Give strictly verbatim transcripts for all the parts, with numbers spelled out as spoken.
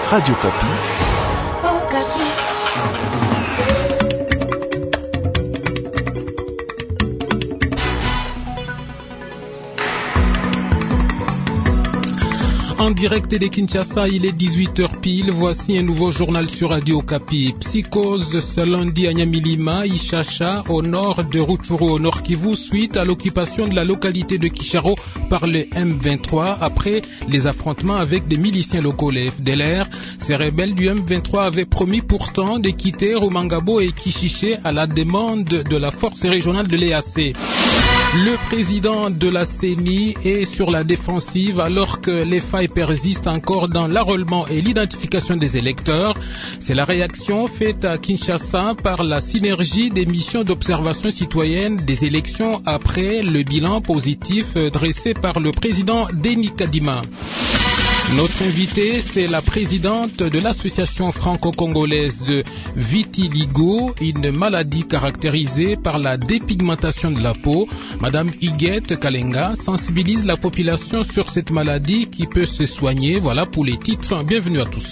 Radio Kapi. Oh, Kapi. En direct de Kinshasa, il est dix-huit heures pile. Voici un nouveau journal sur Radio Kapi. Psychose ce lundi à Nyamilima, Ishasha, au nord de Rutshuru, au nord Kivu, suite à l'occupation de la localité de Kisharo par le M vingt-trois après les affrontements avec des miliciens locaux, les F D L R. Ces rebelles du M vingt-trois avaient promis pourtant de quitter Rumangabo et Kishiché à la demande de la force régionale de l'E A C. Le président de la C E N I est sur la défensive alors que les failles persistent encore dans l'enrôlement et l'identification des électeurs. C'est la réaction faite à Kinshasa par la synergie des missions d'observation citoyenne des élections après le bilan positif dressé par le président Denis Kadima. Notre invitée, c'est la présidente de l'association franco-congolaise de vitiligo, une maladie caractérisée par la dépigmentation de la peau. Madame Huguette Kalenga sensibilise la population sur cette maladie qui peut se soigner. Voilà pour les titres. Bienvenue à tous.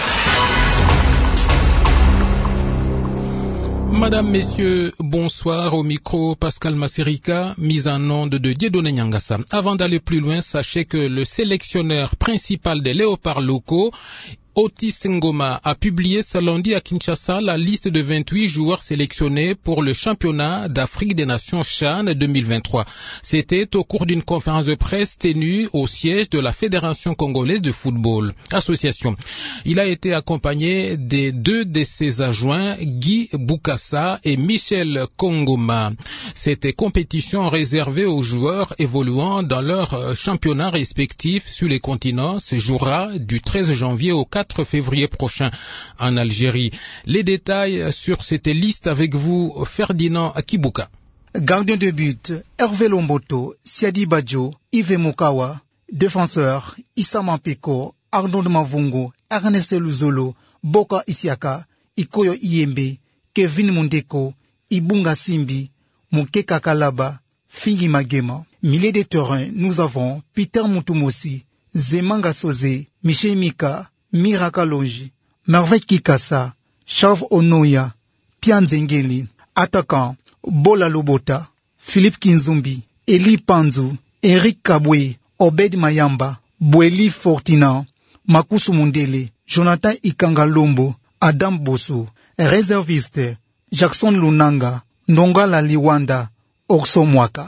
Madame, Messieurs, bonsoir. Au micro, Pascal Masserika, mise en onde de Dieudonné Nyangassa. Avant d'aller plus loin, sachez que le sélectionneur principal des léopards locaux, Otis Ngoma, a publié ce lundi à Kinshasa la liste de vingt-huit joueurs sélectionnés pour le championnat d'Afrique des Nations CHAN deux mille vingt-trois. C'était au cours d'une conférence de presse tenue au siège de la Fédération congolaise de football, association. Il a été accompagné des deux de ses adjoints, Guy Boukassa et Michel Kongoma. Cette compétition réservée aux joueurs évoluant dans leurs championnats respectifs sur les continents se jouera du treize janvier au quatre février prochain en Algérie. Les détails sur cette liste avec vous, Ferdinand Kibuka. Gardien de but, Hervé Lomboto, Siadi Badjo, Yves Mokawa. Défenseur, Issa Mampeko, Arnaud Mavungo, Ernest Luzolo, Boka Isiaka, Ikoyo Iyembe, Kevin Mundeko, Ibunga Simbi, Mokeka Kalaba, Fingi Magema. Milieu de terrain, nous avons Peter Mutumosi, Zemanga Soze, Michel Mika, Mira Kalonji, Merveille Kikasa, Charles Onoya, Pian Zengeli. Attaquant, Bola Lobota, Philippe Kinzumbi, Eli Panzu, Eric Kabwe, Obed Mayamba, Boeli Fortina, Makusu Mundele, Jonathan Ikangalombo, Adam Bosso, réserviste, Jackson Lunanga, Nonga Laliwanda, Orso Mwaka.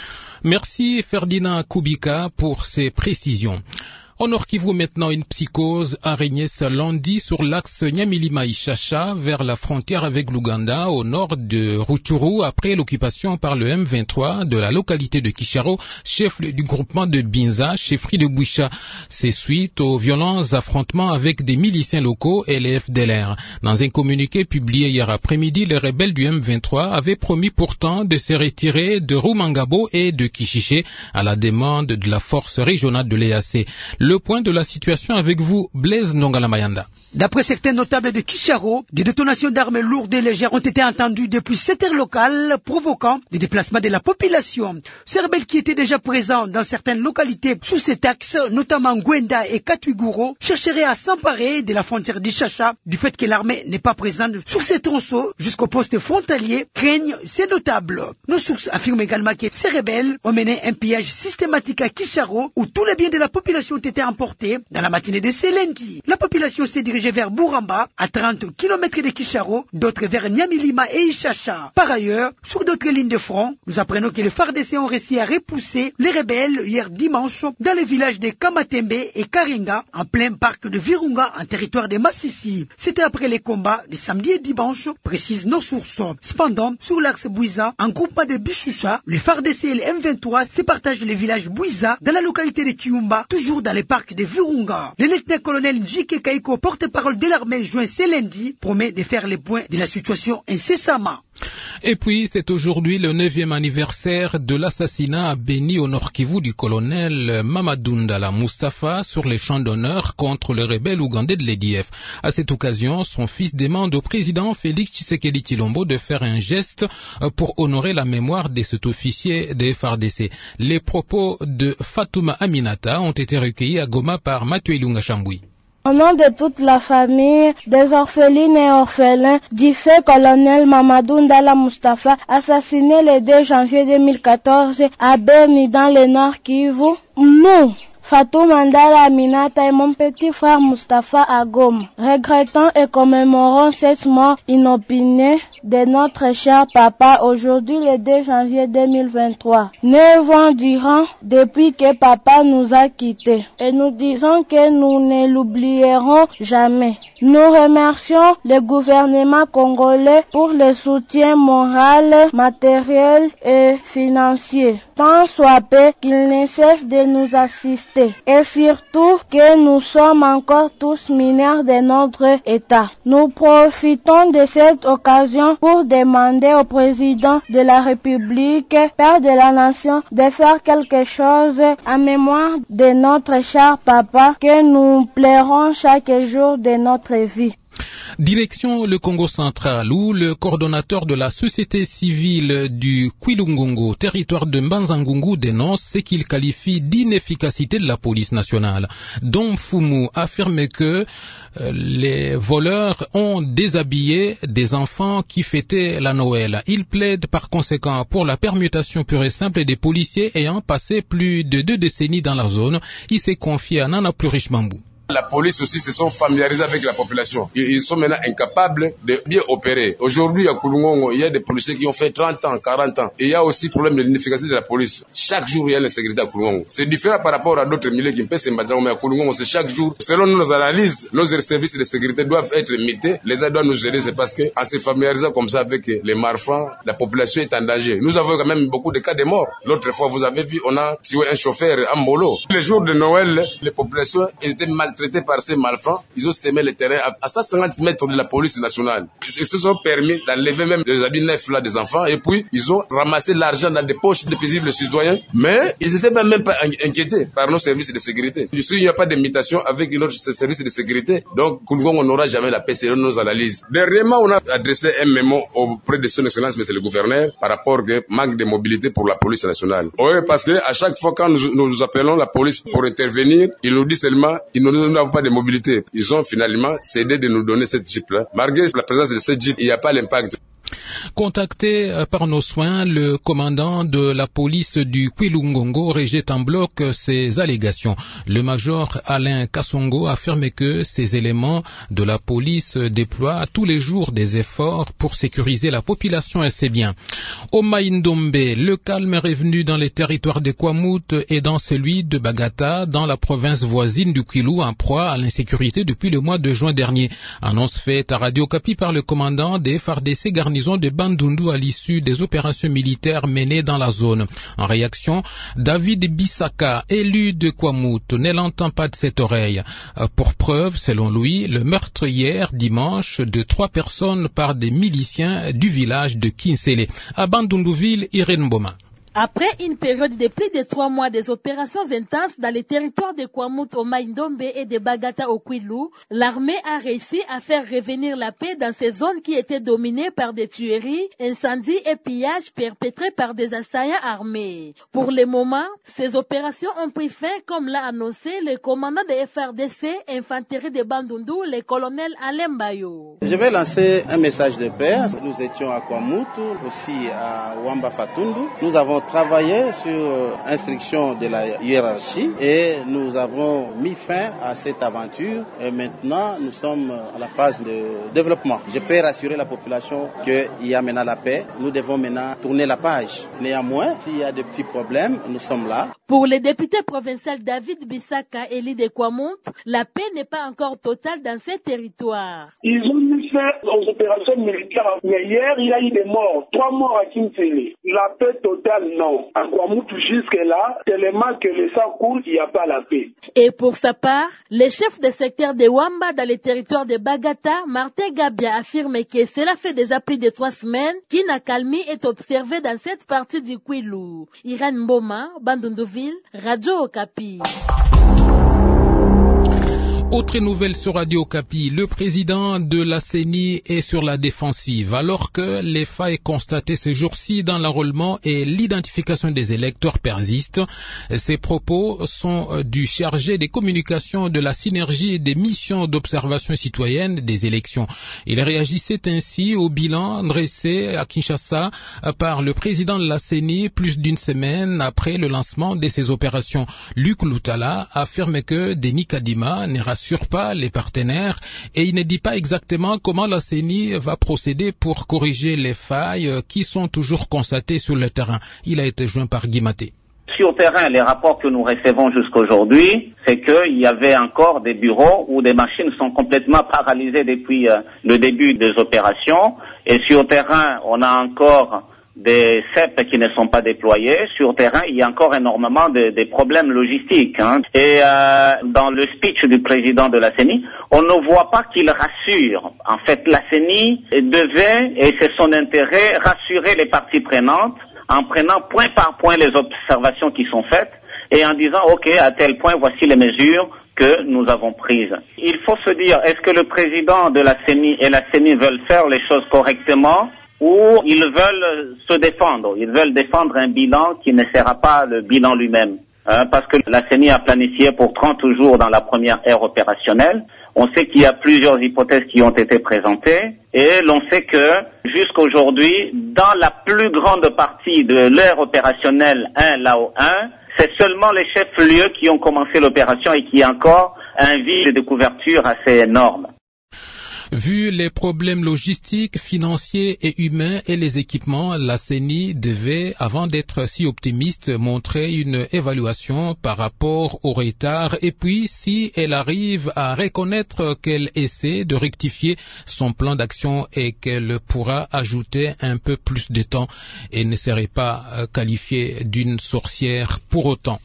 Merci Ferdinand Kubika pour ces précisions. Au Nord Kivu maintenant, une psychose a régné ce lundi sur l'axe Nyamilima-Ishasha vers la frontière avec l'Ouganda au nord de Rutshuru après l'occupation par le M vingt-trois de la localité de Kisharo, chef du groupement de Binza, chefferie de Boucha. C'est suite aux violents affrontements avec des miliciens locaux et les F D L R. Dans un communiqué publié hier après-midi, les rebelles du M vingt-trois avaient promis pourtant de se retirer de Rumangabo et de Kishiché à la demande de la force régionale de l'E A C. Le point de la situation avec vous, Blaise Ndongala-Mayanda. D'après certains notables de Kisharo, des détonations d'armes lourdes et légères ont été entendues depuis sept heures locales, provoquant des déplacements de la population. Ces rebelles qui étaient déjà présents dans certaines localités sous cet axe, notamment Gwenda et Katwiguro, chercheraient à s'emparer de la frontière d'Ishasha du fait que l'armée n'est pas présente sur ces tronçons jusqu'au poste frontalier, craignent ces notables. Nos sources affirment également que ces rebelles ont mené un pillage systématique à Kisharo où tous les biens de la population ont été emportés dans la matinée de ce lundi. La population s'est dirigée vers Buramba, à trente kilomètres de Kisharo, d'autres vers Nyamilima et Ishasha. Par ailleurs, sur d'autres lignes de front, nous apprenons que les F A R D C ont réussi à repousser les rebelles hier dimanche dans les villages de Kamatembe et Karinga, en plein parc de Virunga, en territoire de Massissi. C'était après les combats de samedi et dimanche, précisent nos sources. Cependant, sur l'axe Bouiza, en groupement de Bishusha, les F A R D C et les M vingt-trois se partagent les villages Bouiza dans la localité de Kiumba, toujours dans les parcs de Virunga. Le lieutenant-colonel Njike Kaiko, porte-parole de l'armée juin ce lundi, promet de faire les points de la situation incessamment. Et puis, c'est aujourd'hui le neuvième anniversaire de l'assassinat à Beni au Nord Kivu du colonel Mamadou Ndala Mustafa sur les champs d'honneur contre le rebelle ougandais de l'E D F. À cette occasion, son fils demande au président Félix Tshisekedi Tshilombo de faire un geste pour honorer la mémoire de cet officier des F A R D C. Les propos de Fatouma Aminata ont été recueillis à Goma par Mathieu Ilunga Chamboui. Au nom de toute la famille, des orphelines et orphelins du fait colonel Mamadou Ndala Mustafa, assassiné le deux janvier deux mille quatorze à Beni dans le Nord Kivu, nous, Fatou Mandala Aminata et mon petit frère Mustafa Agom, regrettons et commémorons cette mort inopinée de notre cher papa aujourd'hui le deux janvier deux mille vingt-trois. Neuf ans durant depuis que papa nous a quittés et nous disons que nous ne l'oublierons jamais. Nous remercions le gouvernement congolais pour le soutien moral, matériel et financier, tant soit peu qu'il ne cesse de nous assister. Et surtout que nous sommes encore tous mineurs de notre État. Nous profitons de cette occasion pour demander au président de la République, père de la nation, de faire quelque chose en mémoire de notre cher papa que nous plairons chaque jour de notre vie. Direction le Congo central, où le coordonnateur de la société civile du Kwilungungu, territoire de Mbanzangungu, dénonce ce qu'il qualifie d'inefficacité de la police nationale. Dom Fumu affirme que euh, les voleurs ont déshabillé des enfants qui fêtaient la Noël. Il plaide par conséquent pour la permutation pure et simple des policiers ayant passé plus de deux décennies dans la zone. Il s'est confié à Nana Plurichmambou. La police aussi se sont familiarisés avec la population. Ils sont maintenant incapables de bien opérer. Aujourd'hui, à Kulungongo, il y a des policiers qui ont fait trente ans, quarante ans. Et il y a aussi le problème de l'inefficacité de la police. Chaque jour, il y a l'insécurité à Kulungongo. C'est différent par rapport à d'autres milieux qui pèsent mais à Kulungongo, c'est chaque jour. Selon nos analyses, nos services de sécurité doivent être mités. L'État doit nous aider. C'est parce qu'en se familiarisant comme ça avec les marfands, la population est en danger. Nous avons quand même beaucoup de cas de morts. L'autre fois, vous avez vu, on a tué un chauffeur en Molo. Les jours de Noël, les populations étaient maltraitées traités par ces malfrats, ils ont semé le terrain à cent cinquante mètres de la police nationale. Ils se sont permis d'enlever même des habits neufs là des enfants et puis ils ont ramassé l'argent dans des poches des paisibles citoyens, mais ils n'étaient même pas inquiétés par nos services de sécurité. Ici, il n'y a pas d'imitation avec notre service de sécurité, donc on n'aura jamais la paix selon nos analyses. Dernièrement, on a adressé un mémo auprès de son excellence, monsieur le gouverneur, par rapport au manque de mobilité pour la police nationale. Oui, parce que à chaque fois quand nous, nous appelons la police pour intervenir, ils nous disent seulement, ils nous n'avons pas de mobilité. Ils ont finalement cédé de nous donner cette Jeep-là. Malgré la présence de cette Jeep, il n'y a pas l'impact. Contacté par nos soins, le commandant de la police du Kwilungongo rejette en bloc ces allégations. Le major Alain Kassongo affirme que ces éléments de la police déploient tous les jours des efforts pour sécuriser la population et ses biens. Au Maïndombe, le calme est revenu dans les territoires de Kwamut et dans celui de Bagata, dans la province voisine du Kwilu, en proie à l'insécurité depuis le mois de juin dernier. Annonce faite à Radio Kapi par le commandant des F A R D C garnison de Bandundu à l'issue des opérations militaires menées dans la zone. En réaction, David Bissaka, élu de Kwamut, ne l'entend pas de cette oreille. Pour preuve, selon lui, le meurtre hier, dimanche, de trois personnes par des miliciens du village de Kinsele. À Bandunduville, Irène Boma. Après une période de plus de trois mois des opérations intenses dans les territoires de Kwamut au Maïndombe et de Bagata au Kwilu, l'armée a réussi à faire revenir la paix dans ces zones qui étaient dominées par des tueries, incendies et pillages perpétrés par des assaillants armés. Pour le moment, ces opérations ont pris fin comme l'a annoncé le commandant de F R D C Infanterie de Bandundu, le colonel Alain Bayo. Je vais lancer un message de paix. Nous étions à Kwamut, aussi à Wamba Fatundu. Nous avons travaillé sur instruction de la hiérarchie et nous avons mis fin à cette aventure et maintenant nous sommes à la phase de développement. Je peux rassurer la population qu'il y a maintenant la paix. Nous devons maintenant tourner la page. Néanmoins, s'il y a des petits problèmes, nous sommes là. Pour le député provincial David Bissaka, élu de Kwamut, la paix n'est pas encore totale dans ces territoires. Ils ont mis fin aux opérations militaires, mais hier il y a eu des morts, trois morts à Kinsele. La paix totale, non. À Kwamut jusque-là, tellement que le sang coule, il n'y a pas la paix. Et pour sa part, le chef de secteur de Wamba dans les territoires de Bagata, Martin Gabia, affirme que cela fait déjà plus de trois semaines qu'une accalmie est observée dans cette partie du Kwilu. Irène Mboma, Bandunduville, Radio Okapi. Autre nouvelle sur Radio Okapi, le président de la C E N I est sur la défensive alors que les failles constatées ces jours-ci dans l'enrôlement et l'identification des électeurs persistent. Ces propos sont du chargé des communications de la synergie des missions d'observation citoyenne des élections. Il réagissait ainsi au bilan dressé à Kinshasa par le président de la C E N I plus d'une semaine après le lancement de ces opérations. Luc Loutala affirme que Denis Kadima ne rassure pas les partenaires et il ne dit pas exactement comment la C E N I va procéder pour corriger les failles qui sont toujours constatées sur le terrain. Il a été joint par Guy Maté. Sur terrain, les rapports que nous recevons jusqu'aujourd'hui, c'est qu'il y avait encore des bureaux où des machines sont complètement paralysées depuis euh, le début des opérations. Et sur terrain, on a encore des C E P qui ne sont pas déployés. Sur terrain, il y a encore énormément de, de problèmes logistiques. Hein. Et euh, dans le speech du président de la C E N I, on ne voit pas qu'il rassure. En fait, la C E N I devait, et c'est son intérêt, rassurer les parties prenantes en prenant point par point les observations qui sont faites et en disant, OK, à tel point, voici les mesures que nous avons prises. Il faut se dire, est-ce que le président de la C E N I et la C E N I veulent faire les choses correctement ou ils veulent se défendre? Ils veulent défendre un bilan qui ne sera pas le bilan lui-même. Hein, parce que la C E N I a planifié pour trente jours dans la première ère opérationnelle. On sait qu'il y a plusieurs hypothèses qui ont été présentées et l'on sait que jusqu'aujourd'hui, dans la plus grande partie de l'ère opérationnelle un Lao un, c'est seulement les chefs-lieux qui ont commencé l'opération et qui ont encore un vide de couverture assez énorme. Vu les problèmes logistiques, financiers et humains et les équipements, la C E N I devait, avant d'être si optimiste, montrer une évaluation par rapport au retard et puis, si elle arrive à reconnaître qu'elle essaie de rectifier son plan d'action et qu'elle pourra ajouter un peu plus de temps et ne serait pas qualifiée d'une sorcière pour autant.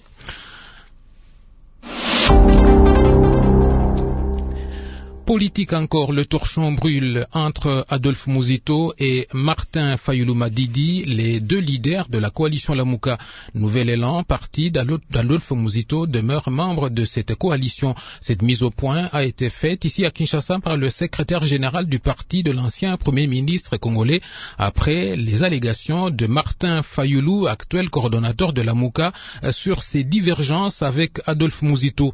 Politique encore, le torchon brûle entre Adolphe Muzito et Martin Fayulu Madidi, les deux leaders de la coalition Lamuka. Nouvel élan, parti d'Adolphe Muzito, demeure membre de cette coalition. Cette mise au point a été faite ici à Kinshasa par le secrétaire général du parti de l'ancien premier ministre congolais après les allégations de Martin Fayulu, actuel coordonnateur de Lamuka, sur ses divergences avec Adolphe Muzito.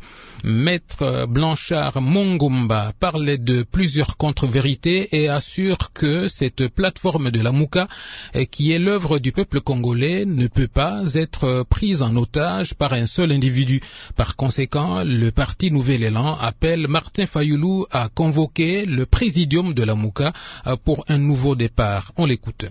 Maître Blanchard Mongomba parle de plusieurs contre-vérités et assure que cette plateforme de la Mouka, qui est l'œuvre du peuple congolais, ne peut pas être prise en otage par un seul individu. Par conséquent, le parti Nouvel Élan appelle Martin Fayulu à convoquer le présidium de la Mouka pour un nouveau départ. On l'écoute.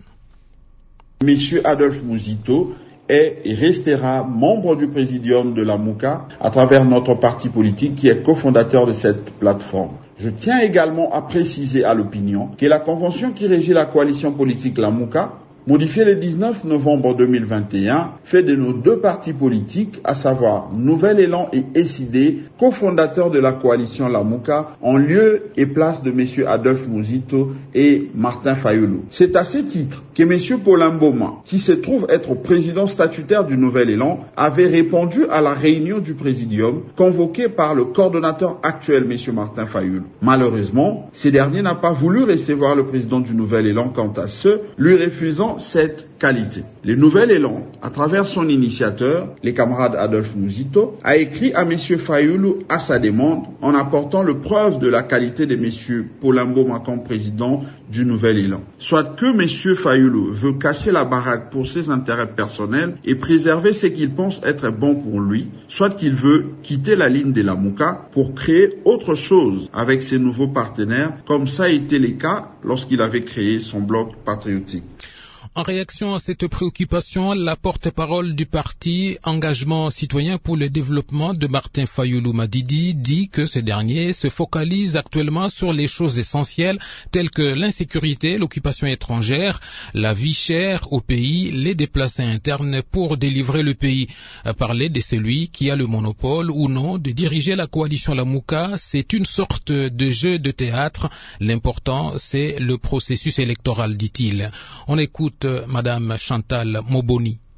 Monsieur Adolphe Muzito est et restera membre du présidium de la Mouka à travers notre parti politique qui est cofondateur de cette plateforme. Je tiens également à préciser à l'opinion que la convention qui régit la coalition politique La Mouka, modifiée le dix-neuf novembre deux mille vingt et un, fait de nos deux partis politiques, à savoir Nouvel Élan et S I D, cofondateurs de la coalition La Mouka, en lieu et place de M. Adolphe Muzito et Martin Fayulu. C'est à ce titre que M. Paulin Mboma, qui se trouve être président statutaire du Nouvel Élan, avait répondu à la réunion du présidium convoquée par le coordonnateur actuel, M. Martin Fayulu. Malheureusement, ce dernier n'a pas voulu recevoir le président du Nouvel Élan quant à ce, lui refusant cette qualité. Le Nouvel Élan, à travers son initiateur, les camarades Adolphe Muzito, a écrit à M. Fayulu à sa demande en apportant le preuve de la qualité de M. Paulin Mboma comme président du Nouvel Élan. Soit que M. Fayulu veut casser la baraque pour ses intérêts personnels et préserver ce qu'il pense être bon pour lui, soit qu'il veut quitter la ligne de la Mouka pour créer autre chose avec ses nouveaux partenaires, comme ça a été le cas lorsqu'il avait créé son bloc patriotique. En réaction à cette préoccupation, la porte-parole du parti Engagement citoyen pour le développement de Martin Fayulu Madidi dit que ce dernier se focalise actuellement sur les choses essentielles telles que l'insécurité, l'occupation étrangère, la vie chère au pays, les déplacés internes pour délivrer le pays. Parler de celui qui a le monopole ou non de diriger la coalition Lamuka, c'est une sorte de jeu de théâtre. L'important, c'est le processus électoral, dit-il. On écoute Madame Chantal Moboni.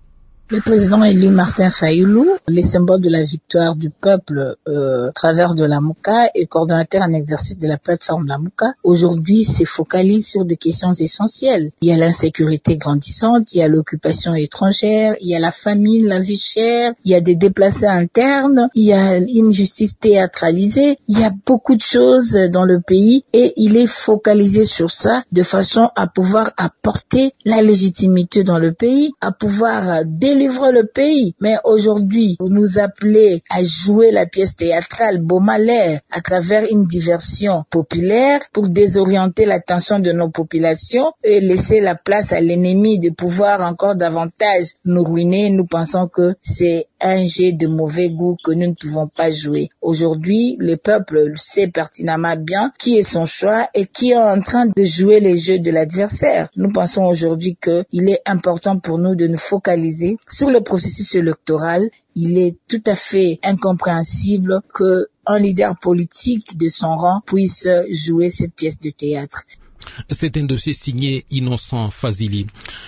Le président élu Martin Fayulu, les symboles de la victoire du peuple euh, au travers de la Mouka et coordonnateur en exercice de la plateforme La Mouka, aujourd'hui se focalise sur des questions essentielles. Il y a l'insécurité grandissante, il y a l'occupation étrangère, il y a la famine, la vie chère, il y a des déplacés internes, il y a une justice théâtralisée, il y a beaucoup de choses dans le pays et il est focalisé sur ça de façon à pouvoir apporter la légitimité dans le pays, à pouvoir délivrer le pays. Mais aujourd'hui, vous nous appelez à jouer la pièce théâtrale Beaumalais à travers une diversion populaire pour désorienter l'attention de nos populations et laisser la place à l'ennemi de pouvoir encore davantage nous ruiner. Nous pensons que c'est un jeu de mauvais goût que nous ne pouvons pas jouer. Aujourd'hui, le peuple sait pertinemment bien qui est son choix et qui est en train de jouer les jeux de l'adversaire. Nous pensons aujourd'hui qu'il est important pour nous de nous focaliser sur le processus électoral. Il est tout à fait incompréhensible qu'un leader politique de son rang puisse jouer cette pièce de théâtre. C'est un dossier signé Innocent Fazili.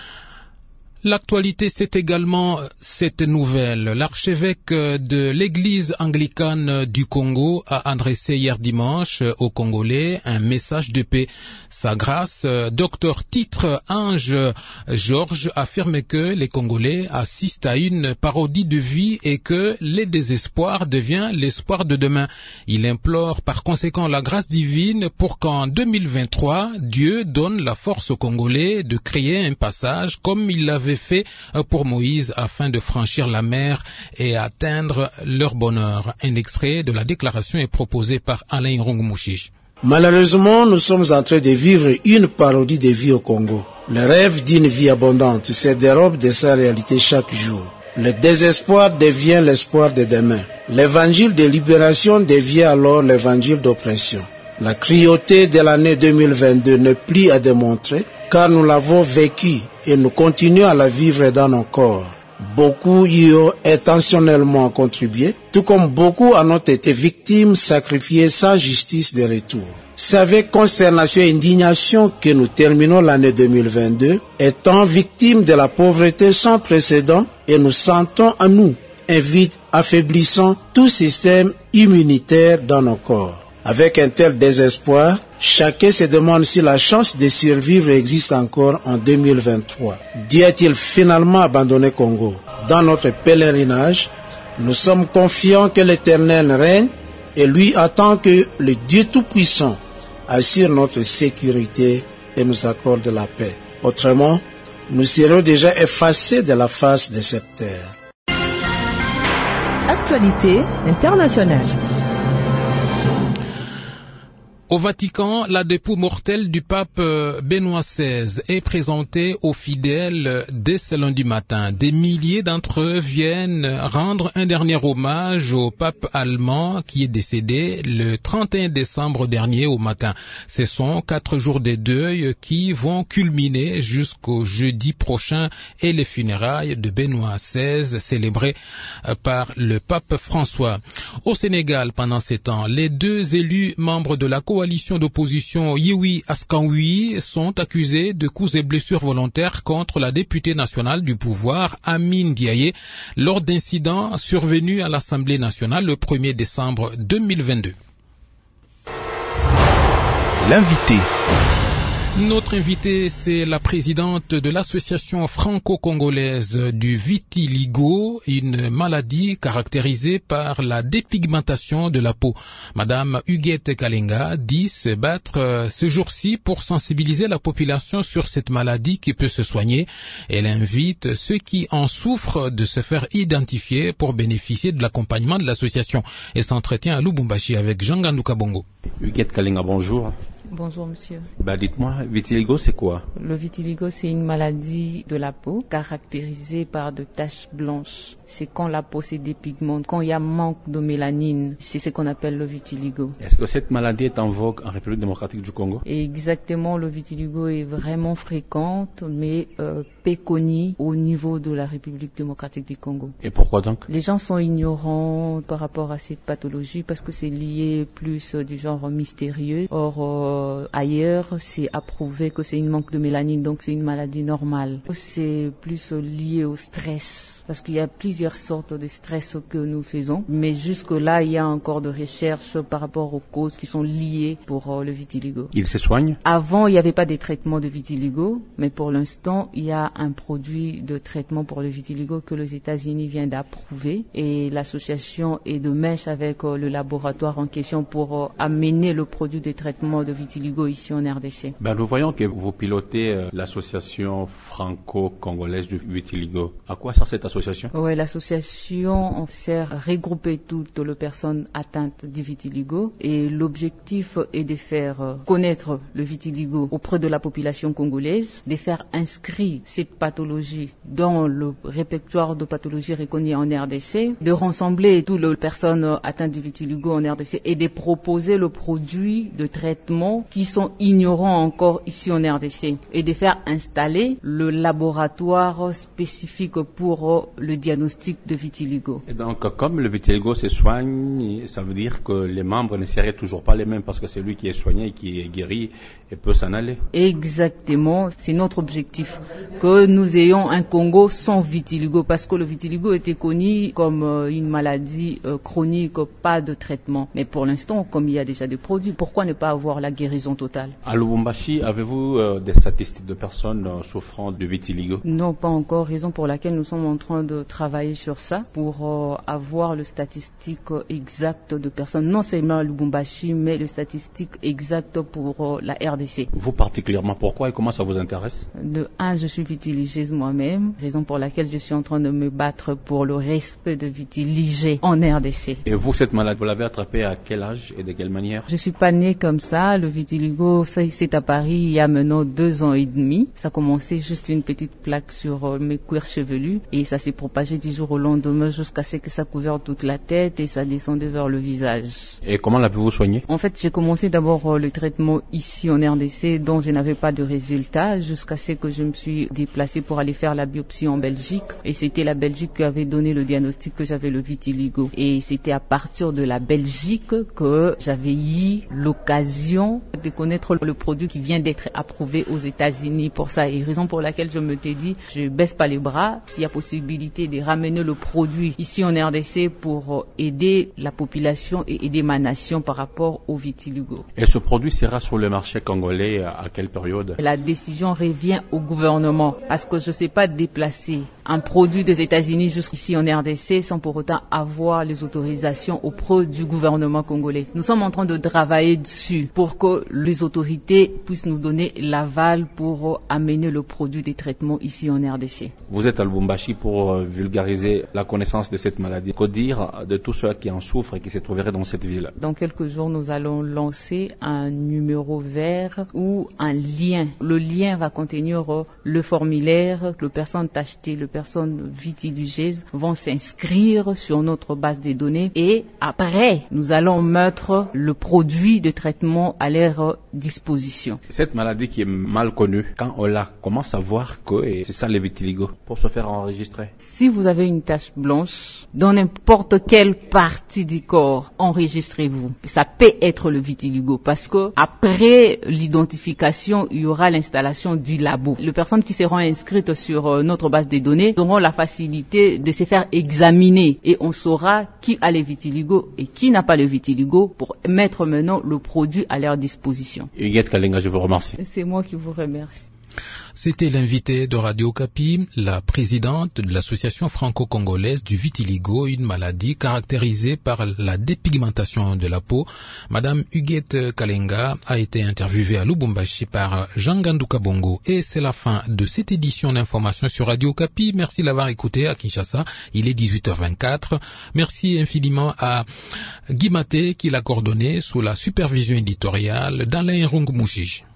L'actualité, c'est également cette nouvelle. L'archevêque de l'église anglicane du Congo a adressé hier dimanche aux Congolais un message de paix. Sa grâce, docteur titre Ange Georges, affirme que les Congolais assistent à une parodie de vie et que le désespoir devient l'espoir de demain. Il implore par conséquent la grâce divine pour qu'en deux mille vingt-trois, Dieu donne la force aux Congolais de créer un passage comme il l'avait fait pour Moïse afin de franchir la mer et atteindre leur bonheur. Un extrait de la déclaration est proposé par Alain Rongmouchiche. Malheureusement, nous sommes en train de vivre une parodie de vie au Congo. Le rêve d'une vie abondante se dérobe de sa réalité chaque jour. Le désespoir devient l'espoir de demain. L'évangile de libération devient alors l'évangile d'oppression. La cruauté de l'année deux mille vingt-deux n'est plus à démontrer, car nous l'avons vécu et nous continuons à la vivre dans nos corps. Beaucoup y ont intentionnellement contribué, tout comme beaucoup en ont été victimes, sacrifiées sans justice de retour. C'est avec consternation et indignation que nous terminons l'année deux mille vingt-deux, étant victimes de la pauvreté sans précédent, et nous sentons en nous un vide affaiblissant tout système immunitaire dans nos corps. Avec un tel désespoir, chacun se demande si la chance de survivre existe encore en deux mille vingt-trois. Dieu a-t-il finalement abandonné Congo? Dans notre pèlerinage, nous sommes confiants que l'Éternel règne et lui attend que le Dieu Tout-Puissant assure notre sécurité et nous accorde la paix. Autrement, nous serons déjà effacés de la face de cette terre. Actualité internationale. Au Vatican, la dépouille mortelle du pape Benoît seize est présentée aux fidèles dès ce lundi matin. Des milliers d'entre eux viennent rendre un dernier hommage au pape allemand qui est décédé le trente et un décembre dernier au matin. Ce sont quatre jours de deuil qui vont culminer jusqu'au jeudi prochain et les funérailles de Benoît seize célébrées par le pape François. Au Sénégal, pendant ces temps, les deux élus membres de la coalition d'opposition Yewwi Askan Wi sont accusés de coups et blessures volontaires contre la députée nationale du pouvoir Amine Diaye lors d'incidents survenus à l'Assemblée nationale le premier décembre deux mille vingt-deux. L'invité. Notre invitée, c'est la présidente de l'association franco-congolaise du vitiligo, une maladie caractérisée par la dépigmentation de la peau. Madame Huguette Kalenga dit se battre ce jour-ci pour sensibiliser la population sur cette maladie qui peut se soigner. Elle invite ceux qui en souffrent de se faire identifier pour bénéficier de l'accompagnement de l'association. Et s'entretient à Lubumbashi avec Jean-Gandouka Bongo. Huguette Kalenga, bonjour. Bonjour monsieur. Bah dites-moi, vitiligo c'est quoi? Le vitiligo c'est une maladie de la peau caractérisée par de taches blanches. C'est quand la peau se dépigmente, quand il y a manque de mélanine, c'est ce qu'on appelle le vitiligo. Est-ce que cette maladie est en vogue en République démocratique du Congo? Exactement, le vitiligo est vraiment fréquente mais euh, peu connue au niveau de la République démocratique du Congo. Et pourquoi donc? Les gens sont ignorants par rapport à cette pathologie parce que c'est lié plus euh, du genre mystérieux. Or, euh, euh, ailleurs, c'est approuvé que c'est une manque de mélanine, donc c'est une maladie normale. C'est plus lié au stress, parce qu'il y a plusieurs sortes de stress que nous faisons, mais jusque-là, il y a encore de recherches par rapport aux causes qui sont liées pour euh, le vitiligo. Il se soigne? Avant, il n'y avait pas de traitement de vitiligo, mais pour l'instant, il y a un produit de traitement pour le vitiligo que les États-Unis viennent d'approuver, et l'association est de mèche avec euh, le laboratoire en question pour euh, amener le produit de traitement de vitiligo ici en R D C. Ben, nous voyons que vous pilotez euh, l'association franco-congolaise du vitiligo. À quoi sert cette association? Oui, l'association sert à regrouper toutes les personnes atteintes du vitiligo, et l'objectif est de faire euh, connaître le vitiligo auprès de la population congolaise, de faire inscrire cette pathologie dans le répertoire de pathologies reconnues en R D C, de rassembler toutes les personnes atteintes du vitiligo en R D C et de proposer le produit de traitement qui sont ignorants encore ici en R D C, et de faire installer le laboratoire spécifique pour le diagnostic de vitiligo. Et donc, comme le vitiligo se soigne, ça veut dire que les membres ne seraient toujours pas les mêmes, parce que c'est lui qui est soigné, qui est guéri et peut s'en aller. Exactement, c'est notre objectif, que nous ayons un Congo sans vitiligo, parce que le vitiligo était connu comme une maladie chronique, pas de traitement. Mais pour l'instant, comme il y a déjà des produits, pourquoi ne pas avoir la guérison totale? À Lubumbashi, avez-vous euh, des statistiques de personnes euh, souffrant de vitiligo? Non, pas encore, raison pour laquelle nous sommes en train de travailler sur ça, pour euh, avoir le statistique exact de personnes, non seulement à Lubumbashi, mais le statistique exact pour euh, la R D C. Vous particulièrement, pourquoi et comment ça vous intéresse? De un, je suis vitiligeuse moi-même, raison pour laquelle je suis en train de me battre pour le respect de vitiligés en R D C. Et vous, cette maladie, vous l'avez attrapée à quel âge et de quelle manière? Je suis pas née comme ça. Le vitiligo, ça, c'est à Paris il y a maintenant deux ans et demi. Ça a commencé juste une petite plaque sur euh, mes cuirs chevelus, et ça s'est propagé du jour au lendemain jusqu'à ce que ça couvre toute la tête et ça descendait vers le visage. Et comment l'avez-vous soigné? En fait, j'ai commencé d'abord euh, le traitement ici en R D C, dont je n'avais pas de résultat, jusqu'à ce que je me suis déplacée pour aller faire la biopsie en Belgique, et c'était la Belgique qui avait donné le diagnostic que j'avais le vitiligo. Et c'était à partir de la Belgique que j'avais eu l'occasion de connaître le produit qui vient d'être approuvé aux États-Unis pour ça. Et raison pour laquelle je me t'ai dit, je baisse pas les bras. S'il y a possibilité de ramener le produit ici en R D C pour aider la population et aider ma nation par rapport au vitiligo. Et ce produit sera sur le marché congolais à quelle période? La décision revient au gouvernement, parce que je ne sais pas déplacer un produit des États-Unis jusqu'ici en R D C sans pour autant avoir les autorisations auprès du gouvernement congolais. Nous sommes en train de travailler dessus pour que les autorités puissent nous donner l'aval pour amener le produit des traitements ici en R D C. Vous êtes à Lubumbashi pour vulgariser la connaissance de cette maladie. Que dire de tous ceux qui en souffrent et qui se trouveraient dans cette ville? Dans quelques jours, nous allons lancer un numéro vert ou un lien. Le lien va contenir le formulaire que les personnes achetées, les personnes vitiligeuses vont s'inscrire sur notre base de données, et après, nous allons mettre le produit de traitement à leur disposition. Cette maladie qui est mal connue, quand on la comment savoir que c'est ça le vitiligo pour se faire enregistrer? Si vous avez une tache blanche dans n'importe quelle partie du corps, enregistrez-vous. Ça peut être le vitiligo, parce que après l'identification, il y aura l'installation du labo. Les personnes qui seront inscrites sur notre base de données auront la facilité de se faire examiner, et on saura qui a le vitiligo et qui n'a pas le vitiligo pour mettre maintenant le produit à leur disposition. Huguette Kalenga, je vous remercie. C'est moi qui vous remercie. C'était l'invité de Radio Okapi, la présidente de l'association franco-congolaise du vitiligo, une maladie caractérisée par la dépigmentation de la peau. Madame Huguette Kalenga a été interviewée à Lubumbashi par Jean Ganduka Bongo. Et c'est la fin de cette édition d'information sur Radio Okapi. Merci de l'avoir écouté à Kinshasa. Il est dix-huit heures vingt-quatre. Merci infiniment à Guy Maté qui l'a coordonné sous la supervision éditoriale d'Alain Rung Mouchige.